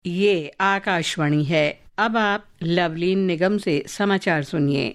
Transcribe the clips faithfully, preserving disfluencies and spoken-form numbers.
ये आकाशवाणी है। अब आप लवलीन निगम से समाचार सुनिए।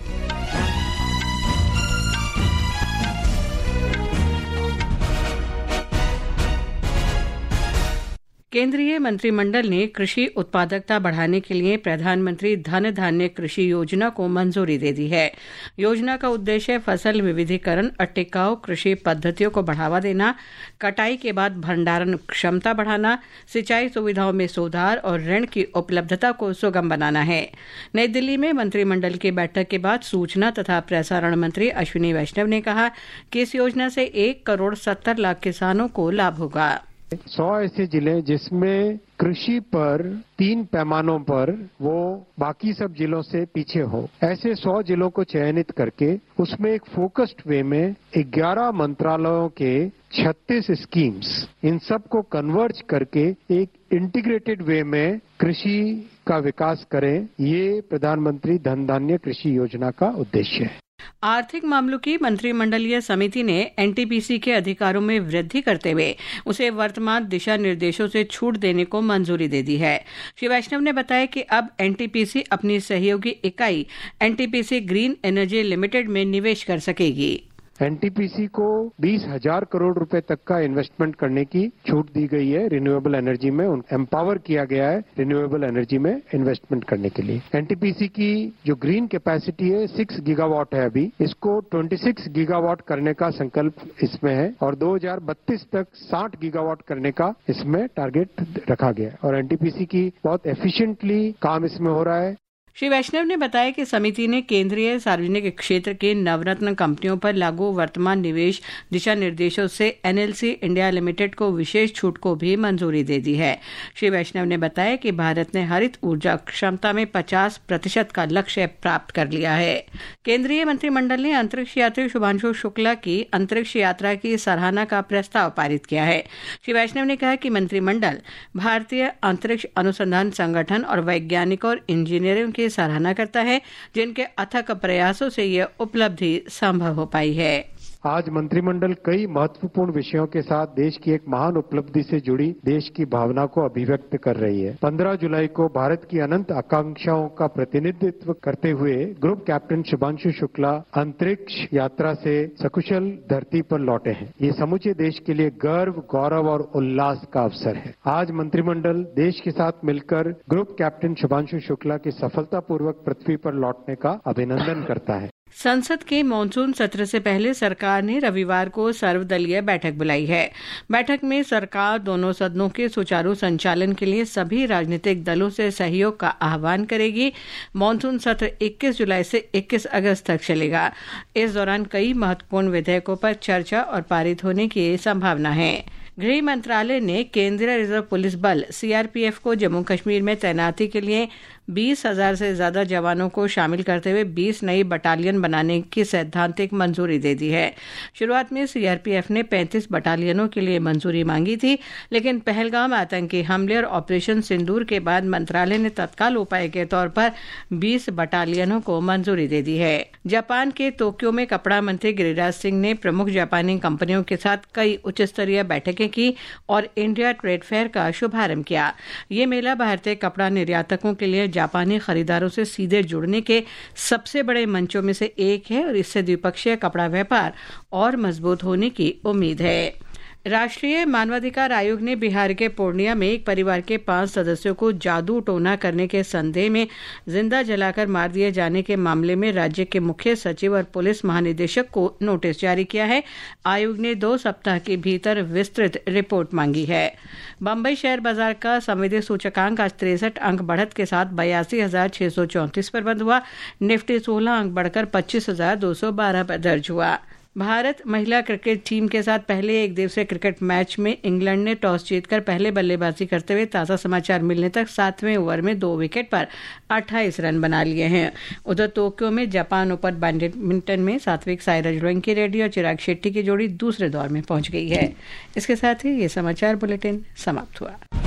केंद्रीय मंत्रिमंडल ने कृषि उत्पादकता बढ़ाने के लिए प्रधानमंत्री धन धान्य कृषि योजना को मंजूरी दे दी है। योजना का उद्देश्य फसल विविधीकरण और टिकाऊ कृषि पद्धतियों को बढ़ावा देना, कटाई के बाद भंडारण क्षमता बढ़ाना, सिंचाई सुविधाओं में सुधार और ऋण की उपलब्धता को सुगम बनाना है। नई दिल्ली में मंत्रिमंडल की बैठक के बाद सूचना तथा प्रसारण मंत्री अश्विनी वैष्णव ने कहा कि इस योजना से एक करोड़ सत्तर लाख किसानों को लाभ होगा। सौ ऐसे जिले जिसमें कृषि पर तीन पैमानों पर वो बाकी सब जिलों से पीछे हो, ऐसे सौ जिलों को चयनित करके उसमें एक फोकस्ड वे में ग्यारह मंत्रालयों के छत्तीस स्कीम्स, इन सब को कन्वर्ज करके एक इंटीग्रेटेड वे में कृषि का विकास करें। ये प्रधानमंत्री धन धान्य कृषि योजना का उद्देश्य है। आर्थिक मामलों की मंत्रिमंडलीय समिति ने एनटीपीसी के अधिकारों में वृद्धि करते हुए उसे वर्तमान दिशा निर्देशों से छूट देने को मंजूरी दे दी है। श्री वैष्णव ने बताया कि अब एनटीपीसी अपनी सहयोगी इकाई एनटीपीसी ग्रीन एनर्जी लिमिटेड में निवेश कर सकेगी। एनटीपीसी को बीस हजार करोड़ रुपए तक का इन्वेस्टमेंट करने की छूट दी गई है। रिन्यूएबल एनर्जी में एम्पावर किया गया है रिन्यूएबल एनर्जी में इन्वेस्टमेंट करने के लिए। एनटीपीसी की जो ग्रीन कैपेसिटी है छह गीगावाट है, अभी इसको छब्बीस गीगावाट करने का संकल्प इसमें है और दो हजार बत्तीस तक साठ गीगावाट करने का इसमें टारगेट रखा गया है और एनटीपीसी की बहुत एफिशिएंटली काम इसमें हो रहा है। श्री वैष्णव ने बताया कि समिति ने केंद्रीय सार्वजनिक क्षेत्र के नवरत्न कंपनियों पर लागू वर्तमान निवेश दिशा निर्देशों से एनएलसी इंडिया लिमिटेड को विशेष छूट को भी मंजूरी दे दी है। श्री वैष्णव ने बताया कि भारत ने हरित ऊर्जा क्षमता में पचास प्रतिशत का लक्ष्य प्राप्त कर लिया है। केंद्रीय मंत्रिमंडल ने अंतरिक्ष यात्री शुभांशु शुक्ला की अंतरिक्ष यात्रा की सराहना का प्रस्ताव पारित किया है। श्री वैष्णव ने कहा कि मंत्रिमंडल भारतीय अंतरिक्ष अनुसंधान संगठन और वैज्ञानिकों और इंजीनियरों की सराहना करता है जिनके अथक प्रयासों से यह उपलब्धि संभव हो पाई है। आज मंत्रिमंडल कई महत्वपूर्ण विषयों के साथ देश की एक महान उपलब्धि से जुड़ी देश की भावना को अभिव्यक्त कर रही है। पंद्रह जुलाई को भारत की अनंत आकांक्षाओं का प्रतिनिधित्व करते हुए ग्रुप कैप्टन शुभांशु शुक्ला अंतरिक्ष यात्रा से सकुशल धरती पर लौटे हैं। ये समूचे देश के लिए गर्व, गौरव और उल्लास का अवसर है। आज मंत्रिमंडल देश के साथ मिलकर ग्रुप कैप्टन शुभांशु शुक्ला के सफलतापूर्वक पृथ्वी पर लौटने का अभिनंदन करता है। संसद के मॉनसून सत्र से पहले सरकार ने रविवार को सर्वदलीय बैठक बुलाई है। बैठक में सरकार दोनों सदनों के सुचारू संचालन के लिए सभी राजनीतिक दलों से सहयोग का आह्वान करेगी। मॉनसून सत्र इक्कीस जुलाई से इक्कीस अगस्त तक चलेगा। इस दौरान कई महत्वपूर्ण विधेयकों पर चर्चा और पारित होने की संभावना है। गृह मंत्रालय ने केंद्रीय रिजर्व पुलिस बल सीआरपीएफ को जम्मू कश्मीर में तैनाती के लिए बीस हजार से ज्यादा जवानों को शामिल करते हुए बीस नई बटालियन बनाने की सैद्धांतिक मंजूरी दे दी है। शुरुआत में सीआरपीएफ ने पैंतीस बटालियनों के लिए मंजूरी मांगी थी, लेकिन पहलगाम आतंकी हमले और ऑपरेशन सिंदूर के बाद मंत्रालय ने तत्काल उपाय के तौर पर बीस बटालियनों को मंजूरी दे दी है। जापान के टोक्यो में कपड़ा मंत्री गिरिराज सिंह ने प्रमुख जापानी कंपनियों के साथ कई उच्च स्तरीय बैठकें की और इंडिया ट्रेड फेयर का शुभारंभ किया। ये मेला भारतीय कपड़ा निर्यातकों के लिए जापानी खरीदारों से सीधे जुड़ने के सबसे बड़े मंचों में से एक है और इससे द्विपक्षीय कपड़ा व्यापार और मजबूत होने की उम्मीद है। राष्ट्रीय मानवाधिकार आयोग ने बिहार के पूर्णिया में एक परिवार के पांच सदस्यों को जादू टोना करने के संदेह में जिंदा जलाकर मार दिए जाने के मामले में राज्य के मुख्य सचिव और पुलिस महानिदेशक को नोटिस जारी किया है। आयोग ने दो सप्ताह के भीतर विस्तृत रिपोर्ट मांगी है। बम्बई शेयर बाजार का संवेदी सूचकांक आज तिरसठ अंक बढ़त के साथ बयासी हजार छह सौ चौंतीस पर बंद हुआ। निफ्टी सोलह अंक बढ़कर पच्चीस हजार दो सौ बारह पर दर्ज हुआ। भारत महिला क्रिकेट टीम के साथ पहले एक दिवसीय क्रिकेट मैच में इंग्लैंड ने टॉस जीतकर पहले बल्लेबाजी करते हुए ताज़ा समाचार मिलने तक सातवें ओवर में दो विकेट पर अट्ठाईस रन बना लिए हैं। उधर टोक्यो में जापान ओपन बैडमिंटन में सात्विक साईराज रंकी रेड्डी और चिराग शेट्टी की जोड़ी दूसरे दौर में पहुंच गई है। इसके साथ ही ये समाचार बुलेटिन समाप्त हुआ।